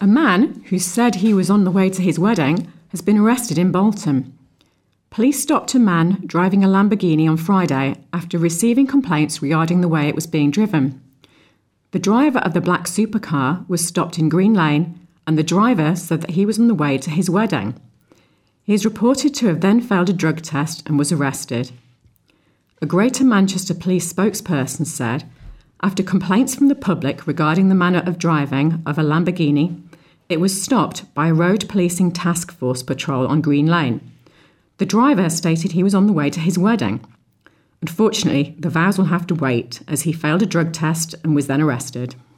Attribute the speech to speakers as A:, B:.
A: A man who said he was on the way to his wedding has been arrested in Bolton. Police stopped a man driving a Lamborghini on Friday after receiving complaints regarding the way it was being driven. The driver of the black supercar was stopped in Green Lane, and the driver said that he was on the way to his wedding. He is reported to have then failed a drug test and was arrested. A Greater Manchester police spokesperson said, after complaints from the public regarding the manner of driving of a Lamborghini, it was stopped by a road policing task force patrol on Green Lane. The driver stated he was on the way to his wedding. Unfortunately, the vows will have to wait as he failed a drug test and was then arrested.